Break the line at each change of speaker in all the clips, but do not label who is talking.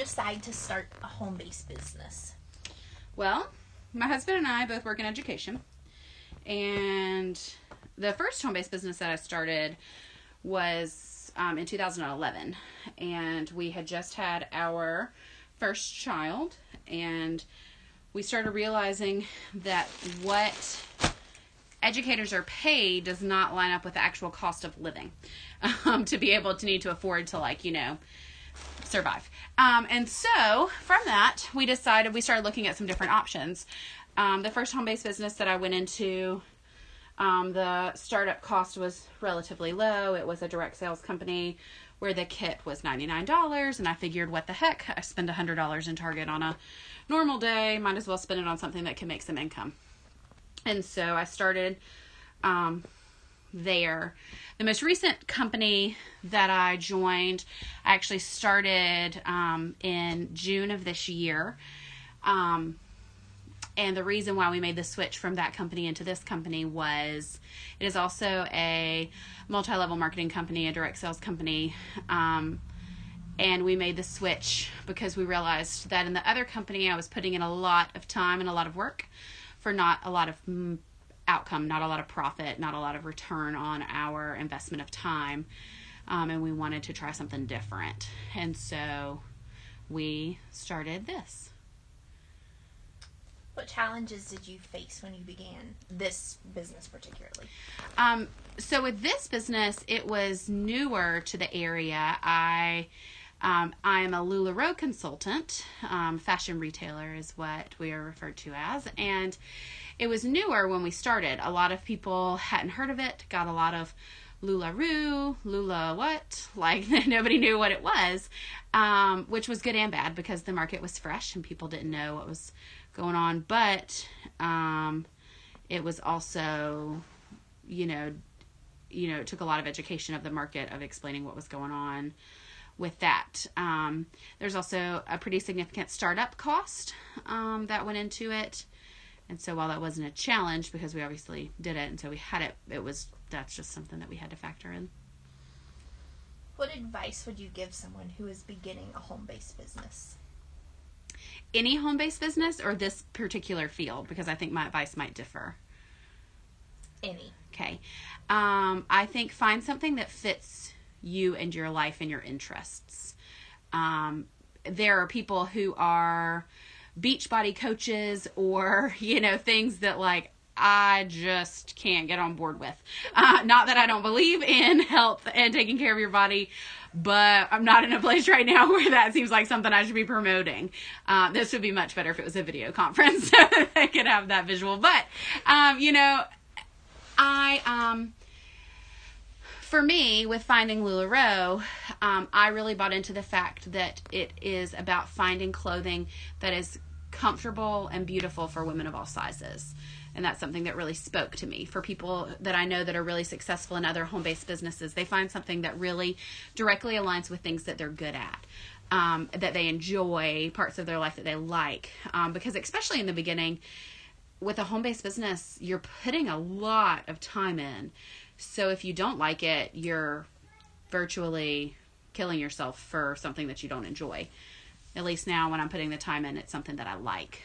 decide to start a home-based business?
Well, my husband and I both work in education. And the first home-based business that I started was in 2011. And we had just had our first child. And we started realizing that what educators are paid does not line up with the actual cost of living to be able to need to afford to, survive. And so from that, we started looking at some different options. The first home-based business that I went into, the startup cost was relatively low. It was a direct sales company where the kit was $99. And I figured, what the heck? I spend $100 in Target on a normal day. Might as well spend it on something that can make some income. And so I started there. The most recent company that I joined, I actually started in June of this year. And the reason why we made the switch from that company into this company was it is also a multi-level marketing company, a direct sales company. And we made the switch because we realized that in the other company, I was putting in a lot of time and a lot of work for not a lot of outcome, not a lot of profit, not a lot of return on our investment of time. And we wanted to try something different. And so we started this.
What challenges did you face when you began this business particularly?
So with this business, it was newer to the area. I am a LuLaRoe consultant. Fashion retailer is what we are referred to as. And it was newer when we started. A lot of people hadn't heard of it, got a lot of LuLaRoe, Lula what? Nobody knew what it was, which was good and bad because the market was fresh and people didn't know what was going on. But it was also, it took a lot of education of the market of explaining what was going on with that. There's also a pretty significant startup cost that went into it. And so while that wasn't a challenge because we obviously did it and so we had it, that's just something that we had to factor in.
What advice would you give someone who is beginning a home-based business?
Any home-based business or this particular field? Because I think my advice might differ.
Any.
Okay. I think find something that fits you and your life and your interests. There are people who are Beachbody coaches or, things that I just can't get on board with. Not that I don't believe in health and taking care of your body, but I'm not in a place right now where that seems like something I should be promoting. This would be much better if it was a video conference so I could have that visual. But, for me, with finding LuLaRoe, I really bought into the fact that it is about finding clothing that is comfortable and beautiful for women of all sizes. And that's something that really spoke to me. For people that I know that are really successful in other home-based businesses, they find something that really directly aligns with things that they're good at, that they enjoy, parts of their life that they like. Because especially in the beginning, with a home-based business, you're putting a lot of time in. So if you don't like it, you're virtually killing yourself for something that you don't enjoy. At least now when I'm putting the time in, it's something that I like.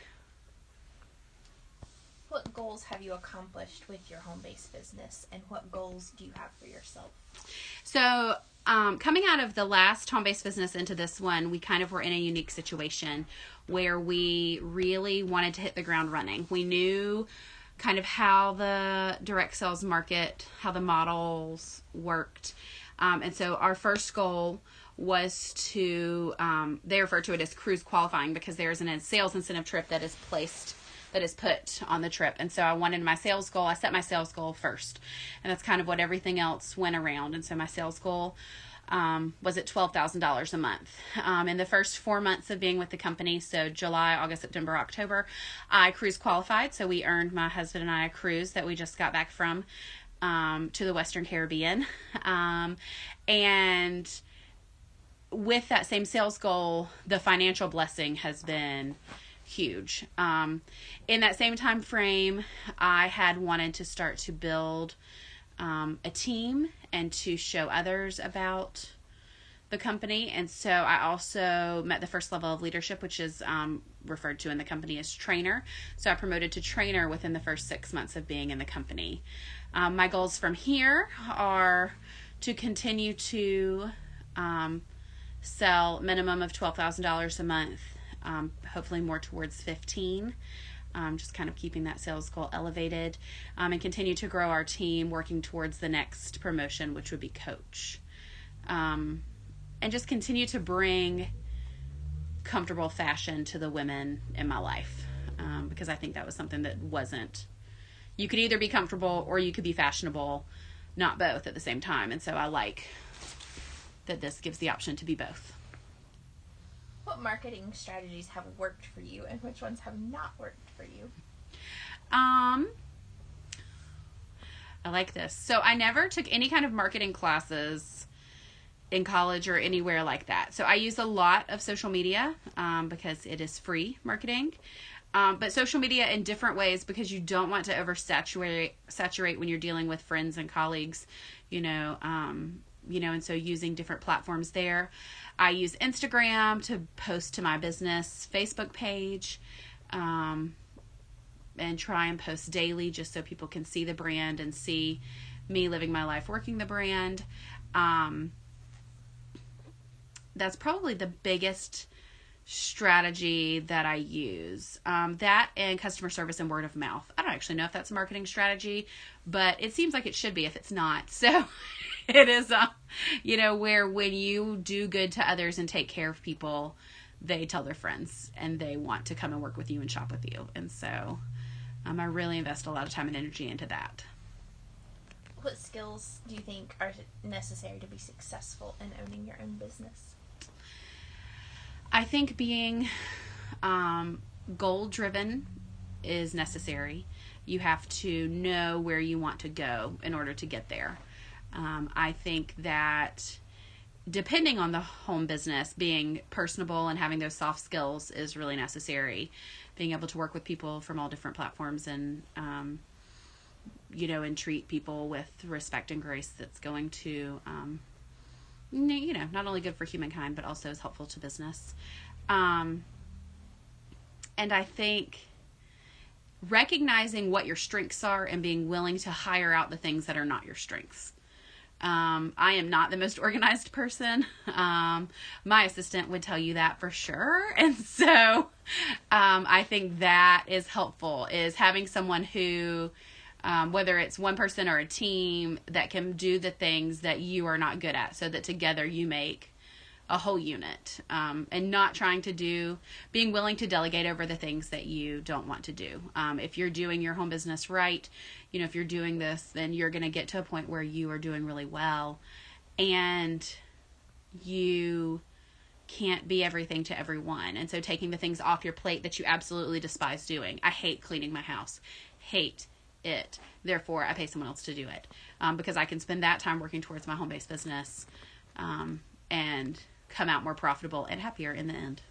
What goals have you accomplished with your home-based business, and what goals do you have for yourself?
So coming out of the last home-based business into this one, we kind of were in a unique situation where we really wanted to hit the ground running. We knew kind of how the direct sales market, how the models worked. And so our first goal was to, they refer to it as cruise qualifying because there's a sales incentive trip that is put on the trip. And so I set my sales goal first. And that's kind of what everything else went around. And so my sales goal was at $12,000 a month. In the first 4 months of being with the company, so July, August, September, October, I cruise qualified. So we earned, my husband and I, a cruise that we just got back from to the Western Caribbean. And with that same sales goal, the financial blessing has been huge. In that same time frame, I had wanted to start to build a team and to show others about the company. And so I also met the first level of leadership, which is referred to in the company as trainer. So I promoted to trainer within the first 6 months of being in the company. My goals from here are to continue to sell minimum of $12,000 a month, hopefully more towards 15. Just kind of keeping that sales goal elevated, and continue to grow our team, working towards the next promotion, which would be coach. And just continue to bring comfortable fashion to the women in my life, because I think that was something that wasn't. You could either be comfortable or you could be fashionable, not both at the same time. And so I like that this gives the option to be both.
What marketing strategies have worked for you and which ones have not worked for you?
I like this. So I never took any kind of marketing classes in college or anywhere like that. So I use a lot of social media because it is free marketing. But social media in different ways, because you don't want to saturate when you're dealing with friends and colleagues, and so using different platforms there. I use Instagram to post to my business Facebook page, and try and post daily just so people can see the brand and see me living my life working the brand. That's probably the biggest strategy that I use. That and customer service and word of mouth. I don't actually know if that's a marketing strategy, but it seems like it should be if it's not. So it is, where when you do good to others and take care of people, they tell their friends and they want to come and work with you and shop with you. And so I really invest a lot of time and energy into that.
What skills do you think are necessary to be successful in owning your own business?
I think being goal-driven is necessary. You have to know where you want to go in order to get there. I think that depending on the home business, being personable and having those soft skills is really necessary. Being able to work with people from all different platforms and, and treat people with respect and grace that's going to, not only good for humankind, but also is helpful to business. And I think recognizing what your strengths are and being willing to hire out the things that are not your strengths. I am not the most organized person. My assistant would tell you that for sure. And so I think that is helpful, is having someone who, whether it's one person or a team, that can do the things that you are not good at, so that together you make a whole unit, and not being willing to delegate over the things that you don't want to do. If you're doing your home business right, if you're doing this, then you're going to get to a point where you are doing really well, and you can't be everything to everyone. And so taking the things off your plate that you absolutely despise doing. I hate cleaning my house. Hate it. Therefore, I pay someone else to do it, because I can spend that time working towards my home-based business, and come out more profitable and happier in the end.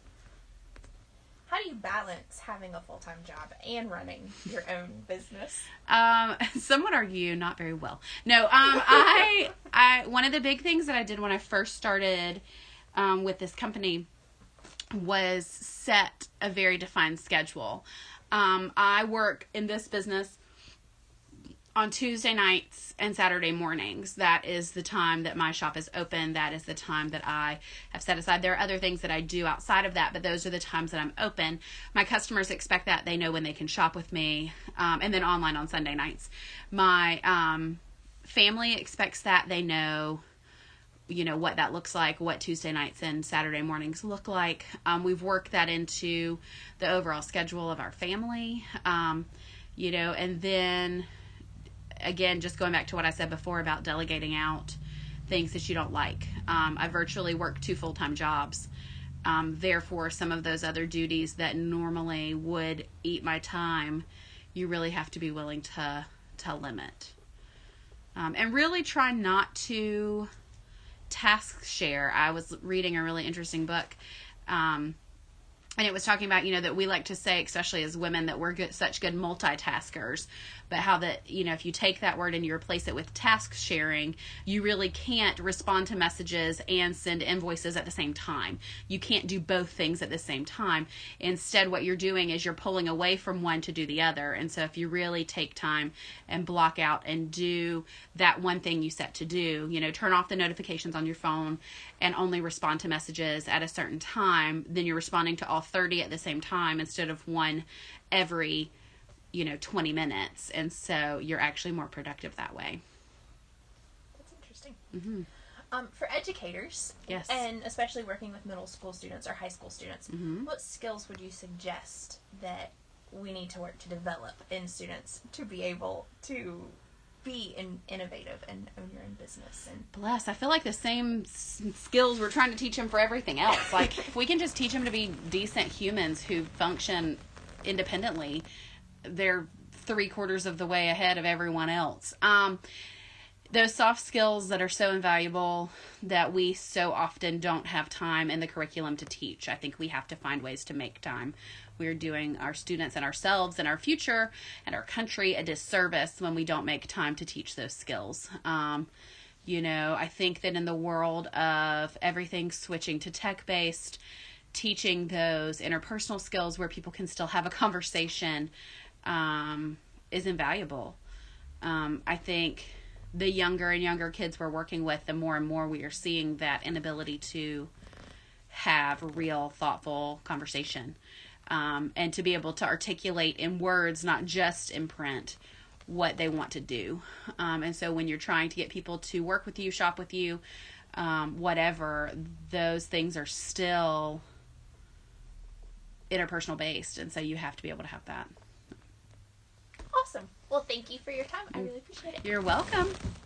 How do you balance having a full-time job and running your own business?
Some would argue not very well. No, I one of the big things that I did when I first started with this company was set a very defined schedule. I work in this business on Tuesday nights and Saturday mornings. That is the time that my shop is open. That is the time that I have set aside. There are other things that I do outside of that, but those are the times that I'm open. My customers expect that. They know when they can shop with me, and then online on Sunday nights. My family expects that. They know, what that looks like, what Tuesday nights and Saturday mornings look like. We've worked that into the overall schedule of our family, and then again, just going back to what I said before about delegating out things that you don't like. I virtually work 2 full-time jobs. Therefore, some of those other duties that normally would eat my time, you really have to be willing to limit. And really try not to task share. I was reading a really interesting book And it was talking about, that we like to say, especially as women, that we're such good multitaskers, but how that, if you take that word and you replace it with task sharing, you really can't respond to messages and send invoices at the same time. You can't do both things at the same time. Instead, what you're doing is you're pulling away from one to do the other. And so if you really take time and block out and do that one thing you set to do, turn off the notifications on your phone and only respond to messages at a certain time, then you're responding to all 30 at the same time instead of one every 20 minutes. And so you're actually more productive that way.
That's interesting.
Mm-hmm.
For educators,
yes,
and especially working with middle school students or high school students,
mm-hmm.
what skills would you suggest that we need to work to develop in students to be able to be innovative and own your own business? And
bless, I feel like the same skills we're trying to teach them for everything else. Like, if we can just teach them to be decent humans who function independently, they're 3/4 of the way ahead of everyone else. Those soft skills that are so invaluable that we so often don't have time in the curriculum to teach. I think we have to find ways to make time. We're doing our students and ourselves and our future and our country a disservice when we don't make time to teach those skills. I think that in the world of everything switching to tech-based, teaching those interpersonal skills where people can still have a conversation is invaluable. I think the younger and younger kids we're working with, the more and more we are seeing that inability to have real, thoughtful conversation. And to be able to articulate in words, not just in print, what they want to do. And so when you're trying to get people to work with you, shop with you, whatever, those things are still interpersonal based. And so you have to be able to have that.
Awesome. Well, thank you for your time. I really appreciate it.
You're welcome.